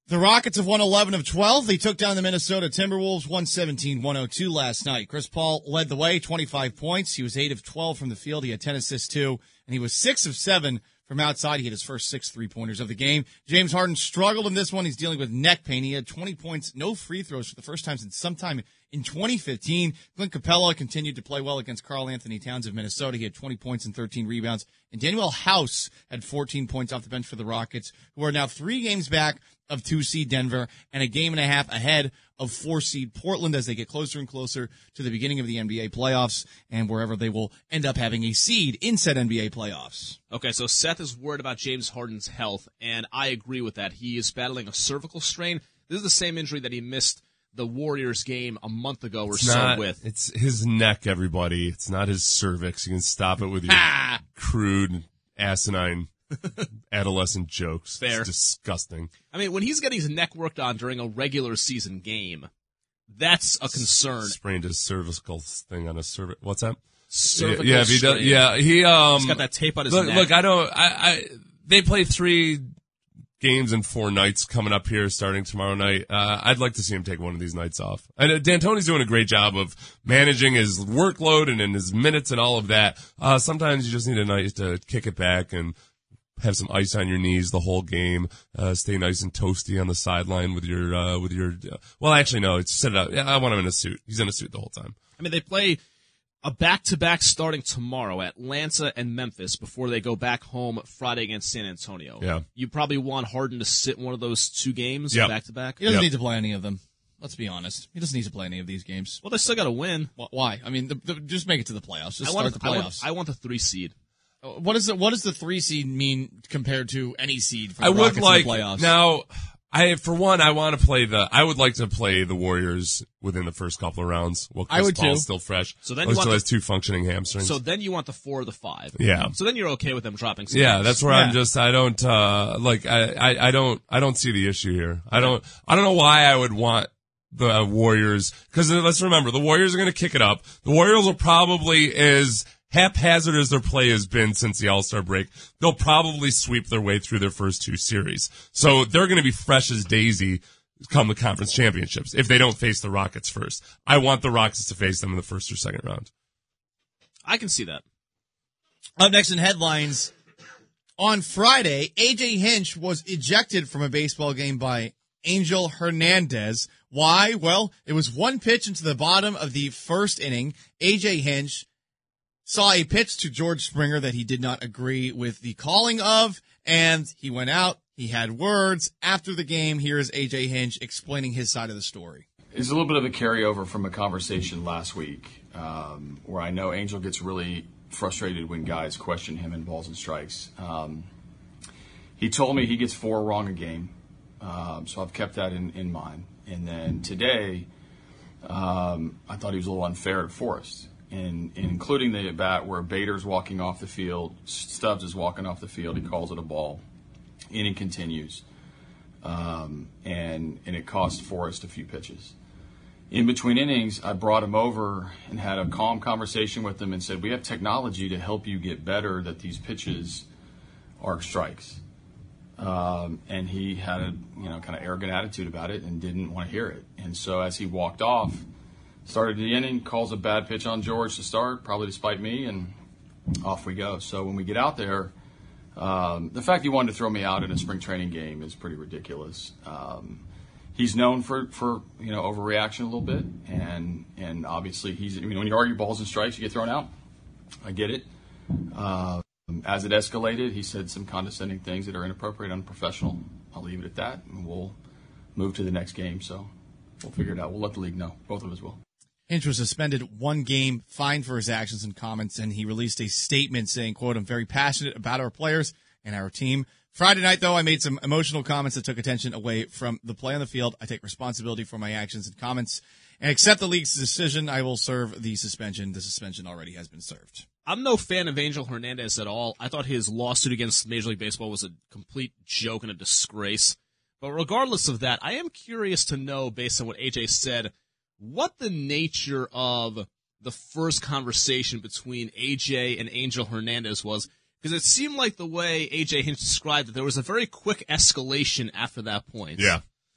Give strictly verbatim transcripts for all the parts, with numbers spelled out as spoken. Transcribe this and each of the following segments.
The Rockets have won eleven of twelve. They took down the Minnesota Timberwolves one seventeen one oh two last night. Chris Paul led the way, twenty-five points. He was eight of twelve from the field. He had ten assists, too, and he was six of seven from outside. He hit his first six three-pointers of the game. James Harden struggled in this one. He's dealing with neck pain. He had twenty points, no free throws for the first time since sometime in twenty fifteen. Clint Capella continued to play well against Karl Anthony Towns of Minnesota. He had twenty points and thirteen rebounds. And Daniel House had fourteen points off the bench for the Rockets, who are now three games back of two-seed Denver and a game and a half ahead of four-seed Portland as they get closer and closer to the beginning of the N B A playoffs and wherever they will end up having a seed in said N B A playoffs. Okay, so Seth is worried about James Harden's health, and I agree with that. He is battling a cervical strain. This is the same injury that he missed the Warriors game a month ago or it's so not, with. It's his neck, everybody. It's not his cervix. You can stop it with your crude, asinine adolescent jokes. Fair. It's disgusting. I mean, when he's getting his neck worked on during a regular season game, that's a concern. Sprained his cervical thing on his cervix. What's that? Cervical yeah, yeah, if he does, strain. yeah, he um. He's got that tape on his look, neck. Look, I don't. I, I they play three games in four nights coming up here, starting tomorrow night. Uh, I'd like to see him take one of these nights off. And uh, D'Antoni's doing a great job of managing his workload and in his minutes and all of that. Uh, sometimes you just need a night to kick it back and have some ice on your knees the whole game. Uh, stay nice and toasty on the sideline with your, uh, with your, uh, well, actually, no, it's set it up. I want him in a suit. He's in a suit the whole time. I mean, they play a back-to-back starting tomorrow, Atlanta and Memphis, before they go back home Friday against San Antonio. Yeah. You probably want Harden to sit one of those two games Yep. back-to-back. He doesn't Yep. need to play any of them. Let's be honest. He doesn't need to play any of these games. Well, they still got to win. Wh- Why? I mean, the, the, just make it to the playoffs. Just I start want, the I, want, playoffs. I want the three seed. What is it? What does the three seed mean compared to any seed for the I would Rockets like in the playoffs? now. I for one, I want to play the. I would like to play the Warriors within the first couple of rounds. Well, Chris I would Paul's too. still fresh. So then He you still want has the- two functioning hamstrings. So then you want the four or the five. Yeah. So then you're okay with them dropping some Yeah, games. that's where Yeah. I'm just. I don't uh like. I, I I don't. I don't see the issue here. I don't. I don't know why I would want the Warriors, because let's remember the Warriors are going to kick it up. The Warriors will probably, as haphazard as their play has been since the All-Star break, they'll probably sweep their way through their first two series. So they're going to be fresh as daisy come the conference championships if they don't face the Rockets first. I want the Rockets to face them in the first or second round. I can see that. Up next in headlines, on Friday, A J Hinch was ejected from a baseball game by Angel Hernandez. Why? Well, it was one pitch into the bottom of the first inning. A J Hinch saw a pitch to George Springer that he did not agree with the calling of, and he went out. He had words after the game. Here's A J Hinch explaining his side of the story. It's a little bit of a carryover from a conversation last week um, where I know Angel gets really frustrated when guys question him in balls and strikes. Um, he told me he gets four wrong a game, um, so I've kept that in, in mind. And then today, um, I thought he was a little unfair to Forrest, in, in including the at-bat where Bader's walking off the field, Stubbs is walking off the field, he calls it a ball. Inning continues, um, and and it cost Forrest a few pitches. In between innings, I brought him over and had a calm conversation with him and said, we have technology to help you get better, that these pitches are strikes. Um, and he had a you know kind of arrogant attitude about it and didn't want to hear it. And so as he walked off, started the inning, calls a bad pitch on George to start, probably to spite me, and off we go. So when we get out there, Um, the fact he wanted to throw me out in a spring training game is pretty ridiculous. Um, he's known for, for you know overreaction a little bit, and and obviously he's I mean when you argue balls and strikes, you get thrown out. I get it. Uh, as it escalated, he said some condescending things that are inappropriate, unprofessional. I'll leave it at that, and we'll move to the next game. So we'll figure it out. We'll let the league know. Both of us will. Hinch was suspended one game, fined for his actions and comments, and he released a statement saying, quote, I'm very passionate about our players and our team. Friday night, though, I made some emotional comments that took attention away from the play on the field. I take responsibility for my actions and comments and accept the league's decision. I will serve the suspension. The suspension already has been served. I'm no fan of Angel Hernandez at all. I thought his lawsuit against Major League Baseball was a complete joke and a disgrace. But regardless of that, I am curious to know, based on what A J said, what the nature of the first conversation between A J and Angel Hernandez was, because it seemed like the way A J Hinch described it, there was a very quick escalation after that point. Yeah.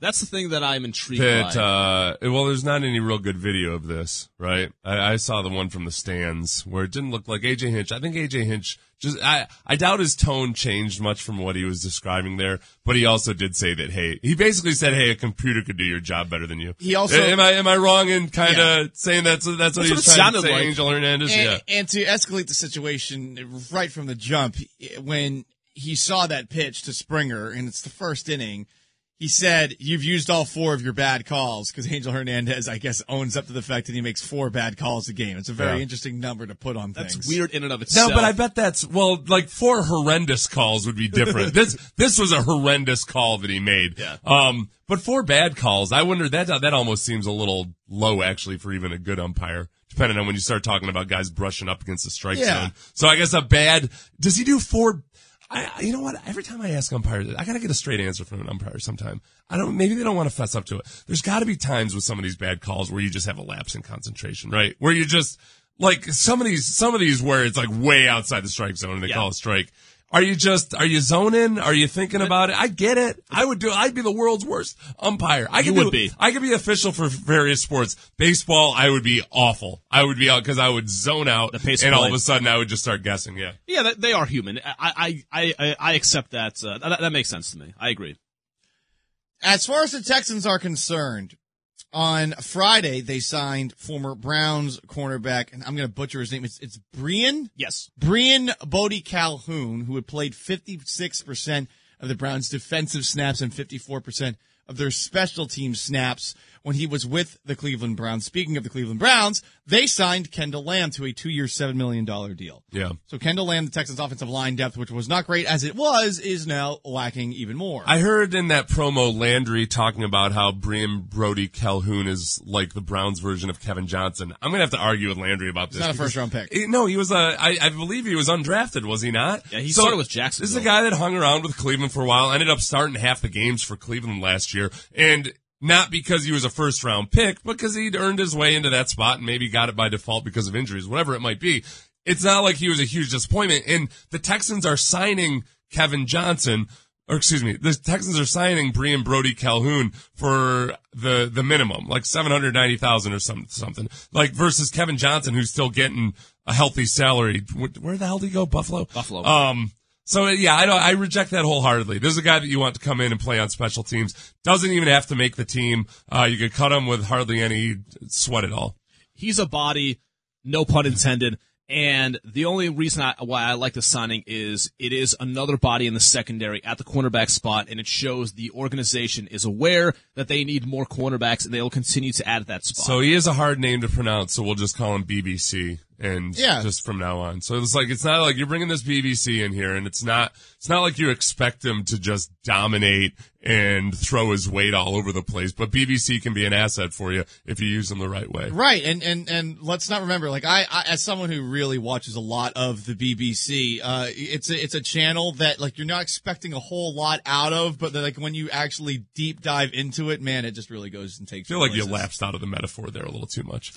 That's the thing that I'm intrigued That, by. uh, well, there's not any real good video of this, right? I, I saw the one from the stands where it didn't look like A J Hinch. I think A J Hinch just, I, I doubt his tone changed much from what he was describing there, but he also did say that, hey, he basically said, hey, a computer could do your job better than you. He also, am I, am I wrong in kind of Yeah. saying that's, that's what That's he what was it trying to sounded say, like. Angel Hernandez? and, Yeah. and to escalate the situation right from the jump, when he saw that pitch to Springer, and it's the first inning, he said, you've used all four of your bad calls, because Angel Hernandez, I guess, owns up to the fact that he makes four bad calls a game. It's a very Yeah. interesting number to put on That's things. weird in and of itself. No, but I bet that's, well, like four horrendous calls would be different. this, this was a horrendous call that he made. Yeah. Um, but four bad calls, I wonder, that, that almost seems a little low actually for even a good umpire, depending on when you start talking about guys brushing up against the strike Yeah. zone. So I guess a bad, does he do four, I, you know what? Every time I ask umpires, I gotta get a straight answer from an umpire sometime. I don't, maybe they don't want to fess up to it. There's gotta be times with some of these bad calls where you just have a lapse in concentration, right? Where you just, like, some of these, some of these where it's like way outside the strike zone and they Yeah. call a strike. Are you just, are you zoning? Are you thinking about it? I get it. I would do, I'd be the world's worst umpire. I could You would do, be. I could be official for various sports. Baseball, I would be awful. I would be out because I would zone out The pace and of all play. of a sudden I would just start guessing. Yeah. Yeah, that, they are human. I, I, I, I accept that. Uh, that. That makes sense to me. I agree. As far as the Texans are concerned, on Friday they signed former Browns cornerback, and I'm going to butcher his name. It's, it's Brian Yes. Brian Bodie Calhoun, who had played fifty-six percent of the Browns' defensive snaps and fifty-four percent of their special team snaps when he was with the Cleveland Browns. Speaking of the Cleveland Browns, they signed Kendall Lamb to a two-year, seven million dollars deal. Yeah. So Kendall Lamb, the Texans' offensive line depth, which was not great as it was, is now lacking even more. I heard in that promo Landry talking about how Brian Brody Calhoun is like the Browns version of Kevin Johnson. I'm going to have to argue with Landry about this. It's not a because- first-round pick. Eh, No, he was a, I, I believe he was undrafted, was he not? Yeah, he started with Jacksonville. This is a guy that hung around with Cleveland for a while, ended up starting half the games for Cleveland last year, and not because he was a first round pick, but because he'd earned his way into that spot and maybe got it by default because of injuries, whatever it might be. It's not like he was a huge disappointment. And the Texans are signing Kevin Johnson, or excuse me, the Texans are signing Brian Brody Calhoun for the, the minimum, like seven hundred ninety thousand or some, something, like versus Kevin Johnson, who's still getting a healthy salary. Where the hell did he go? Buffalo? Buffalo. Um, So yeah, I don't, I reject that wholeheartedly. This is a guy that you want to come in and play on special teams. Doesn't even have to make the team. Uh, you could cut him with hardly any sweat at all. He's a body, no pun intended. And the only reason I, why I like the signing is it is another body in the secondary at the cornerback spot, and it shows the organization is aware that they need more cornerbacks, and they'll continue to add at that spot. So he is a hard name to pronounce, so we'll just call him B B C. And Yeah. just from now on. So it's like, it's not like you're bringing this B B C in here and it's not, it's not like you expect him to just dominate and throw his weight all over the place, but B B C can be an asset for you if you use them the right way. Right, and, and, and let's not remember, like, I, I, as someone who really watches a lot of the B B C, uh, it's a, it's a channel that, like, you're not expecting a whole lot out of, but, like, when you actually deep dive into it, man, it just really goes and takes I feel like you places. lapsed out of the metaphor there a little too much.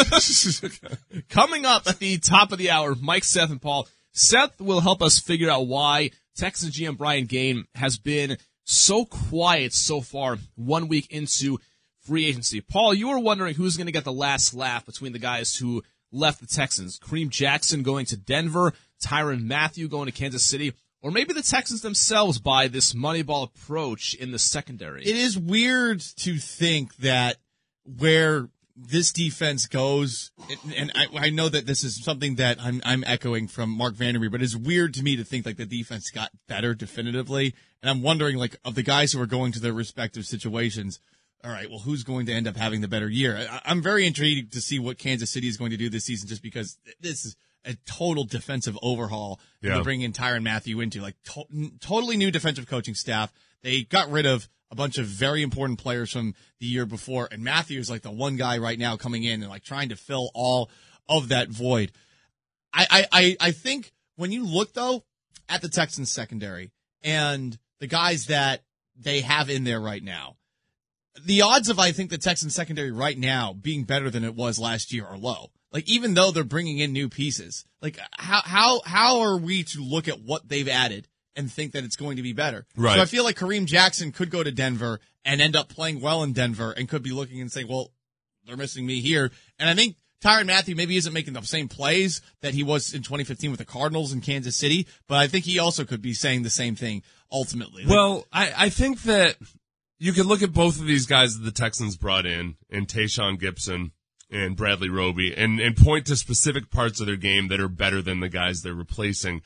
Coming up at the top of the hour, Mike, Seth, and Paul. Seth will help us figure out why Texans G M Brian Gaine has been so quiet so far one week into free agency. Paul, you were wondering who's going to get the last laugh between the guys who left the Texans. Kareem Jackson going to Denver, Tyrann Mathieu going to Kansas City, or maybe the Texans themselves by this Moneyball approach in the secondary. It is weird to think that where this defense goes, and I, I know that this is something that I'm, I'm echoing from Mark Vandermeer, but it's weird to me to think like the defense got better definitively. And I'm wondering, like, of the guys who are going to their respective situations, all right, well, who's going to end up having the better year? I, I'm very intrigued to see what Kansas City is going to do this season, just because this is a total defensive overhaul Yeah. to bring in Tyrann Mathieu into, like, to- totally new defensive coaching staff. They got rid of a bunch of very important players from the year before, and Matthew is like the one guy right now coming in and like trying to fill all of that void. I, I, I, I think when you look though at the Texans secondary and the guys that they have in there right now, the odds of I think the Texans secondary right now being better than it was last year are low. Like, even though they're bringing in new pieces, like how how how are we to look at what they've added and think that it's going to be better. Right. So I feel like Kareem Jackson could go to Denver and end up playing well in Denver and could be looking and saying, well, they're missing me here. And I think Tyrann Mathieu maybe isn't making the same plays that he was in twenty fifteen with the Cardinals in Kansas City, but I think he also could be saying the same thing ultimately. Like, Well, I, I think that you could look at both of these guys that the Texans brought in, and Tayshaun Gibson and Bradley Roby, and, and point to specific parts of their game that are better than the guys they're replacing,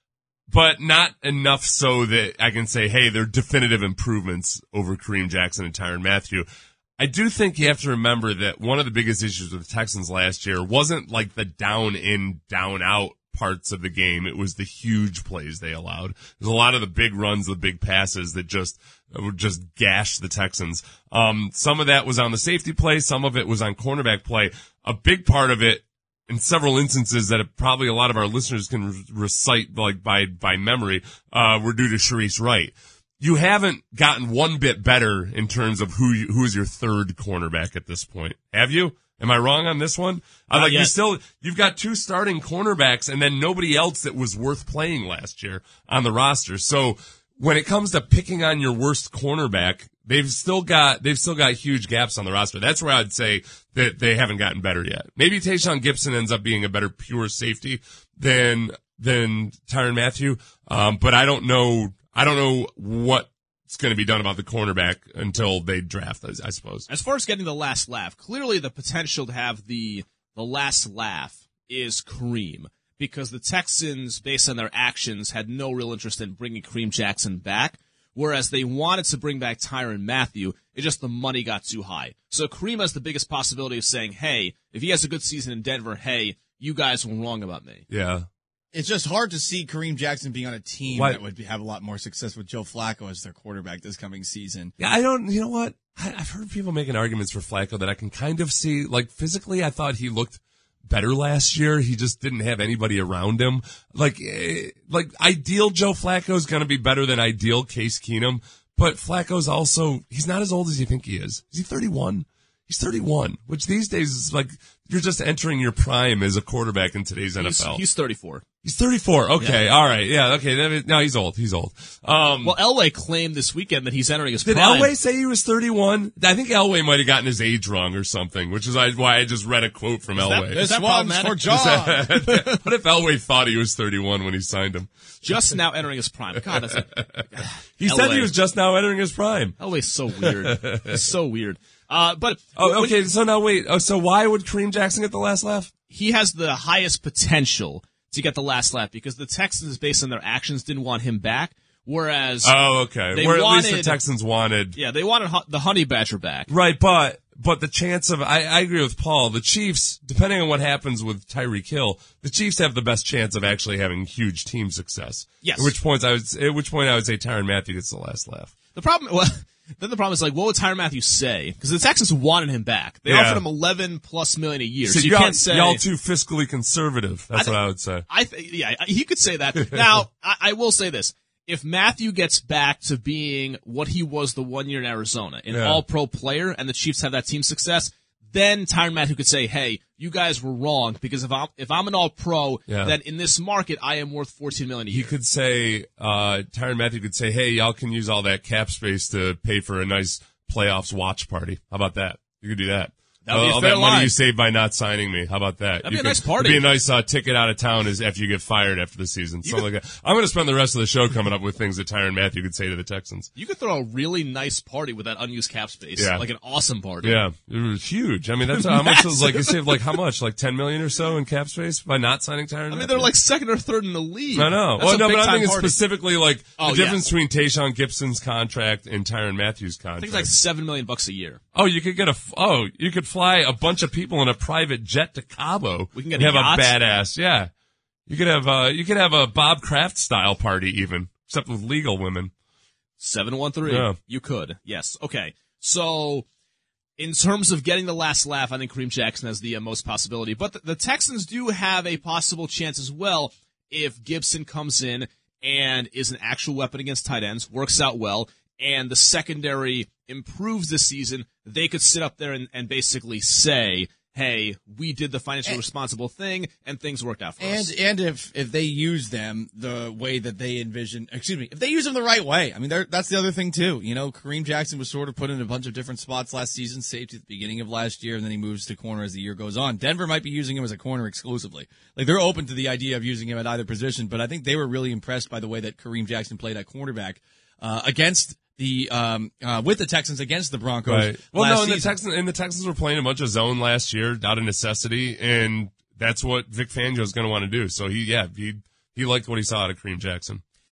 but not enough so that I can say, hey, they're definitive improvements over Kareem Jackson and Tyrann Mathieu. I do think you have to remember that one of the biggest issues with the Texans last year wasn't like the down in, down out parts of the game. It was the huge plays they allowed. There's a lot of the big runs, the big passes that just would just gash the Texans. Um, some of that was on the safety play. Some of it was on cornerback play. A big part of it, in several instances that probably a lot of our listeners can re- recite like by, by memory, uh, were due to Sharice Wright. You haven't gotten one bit better in terms of who you, who is your third cornerback at this point. Have you? Am I wrong on this one? I like yet. you still you've got two starting cornerbacks and then nobody else that was worth playing last year on the roster. So when it comes to picking on your worst cornerback, they've still got they've still got huge gaps on the roster. That's where I'd say that they haven't gotten better yet. Maybe Tayshaun Gibson ends up being a better pure safety than than Tyrann Mathieu, um, but I don't know. I don't know what's going to be done about the cornerback until they draft, I suppose. As far as getting the last laugh, clearly the potential to have the the last laugh is Kareem, because the Texans, based on their actions, had no real interest in bringing Kareem Jackson back, whereas they wanted to bring back Tyrann Mathieu. It's just the money got too high. So Kareem has the biggest possibility of saying, hey, if he has a good season in Denver, hey, you guys were wrong about me. Yeah. it's just hard to see Kareem Jackson being on a team Why- that would be, have a lot more success with Joe Flacco as their quarterback this coming season. Yeah, I don't, you know what? I, I've heard people making arguments for Flacco that I can kind of see. Like, physically, I thought he looked better last year. He just didn't have anybody around him. Like, eh, like ideal Joe Flacco is going to be better than ideal Case Keenum. But Flacco's also, he's not as old as you think he is. Is he thirty-one? He's thirty-one, which these days is like, you're just entering your prime as a quarterback in today's N F L. He's, he's thirty-four. He's thirty-four. Okay. Yeah. All right. Yeah. Okay. That is, no, he's old. He's old. Um, Well, Elway claimed this weekend that he's entering his did prime. Elway say he was thirty-one? I think Elway might have gotten his age wrong or something, which is why I just read a quote from that- Elway. is This that one's for problematic? John. What if Elway thought he was thirty-one when he signed him? Just now entering his prime. God, that's a, He said Elway. he was just now entering his prime. Elway's so weird. It's so weird. Uh, but Oh, when- okay. So now wait. Oh, so why would Kareem Jackson get the last laugh? he has the highest potential to get the last laugh because the Texans, based on their actions, didn't want him back. Whereas, Oh, okay. They Where at least the wanted- Texans wanted. yeah, they wanted Hu- the Honey Badger back. Right, but but the chance of I, I agree with Paul. The Chiefs, depending on what happens with Tyreek Hill, the Chiefs have the best chance of actually having huge team success. Yes. At which points I would at which point I would say Tyrann Mathieu gets the last laugh. The problem, well, then the problem is like, what would Tyrann Mathieu say? Because the Texans wanted him back. They Yeah. offered him eleven plus million a year. So, So you y'all, can't say y'all too fiscally conservative. That's I what I would say. I th- yeah, he could say that. Now, I, I will say this. If Matthew gets back to being what he was the one year in Arizona, an Yeah. all-pro player, and the Chiefs have that team success, then Tyrann Mathieu could say, hey, you guys were wrong, because if I'm, if I'm an all-pro, Yeah. then in this market, I am worth fourteen million dollars a He year. could say, uh, Tyrann Mathieu could say, hey, y'all can use all that cap space to pay for a nice playoffs watch party. How about that? You could do that. That would be a all fair that money line. you saved by not signing me. How about that? That'd You be a could- nice party. It'd be a nice uh, ticket out of town is after you get fired after the season. Something like that. I'm going to spend the rest of the show coming up with things that Tyrann Mathieu could say to the Texans. You could throw a really nice party with that unused cap space. Yeah. Like an awesome party. Yeah, it was huge. I mean, that's how much was like, you saved like how much? Like ten million or so in cap space by not signing Tyrann I mean, Mathieu? they're like second or third in the league. I know. That's Well, a no, but big-time I think it's party. specifically like Oh, the yeah. difference between Tayshaun Gibson's contract and Tyrann Mathieu's I contract. think it's like seven million bucks a year. Oh, you could get a, f- oh, you could fly a bunch of people in a private jet to Cabo. We can get and a have yacht. a badass, yeah. You could have, uh, you could have a Bob Kraft style party even, except with legal women. seven one three. Yeah. You could. Yes. Okay. So, in terms of getting the last laugh, I think Kareem Jackson has the uh, most possibility. But the, the Texans do have a possible chance as well if Gibson comes in and is an actual weapon against tight ends, works out well, and the secondary improves this season. They could sit up there and, and basically say, hey, we did the financially responsible thing and things worked out for and, us. And if, if they use them the way that they envision, excuse me, if they use them the right way, I mean, that's the other thing too. You know, Kareem Jackson was sort of put in a bunch of different spots last season, safety at the beginning of last year, and then he moves to corner as the year goes on. Denver might be using him as a corner exclusively. Like, they're open to the idea of using him at either position, but I think they were really impressed by the way that Kareem Jackson played at cornerback, uh, against the um uh with the Texans against the Broncos. Right. Well, no, and the season. Texans and the Texans were playing a bunch of zone last year, out of necessity, and that's what Vic Fangio is going to want to do. So he, yeah, he he liked what he saw out of Kareem Jackson.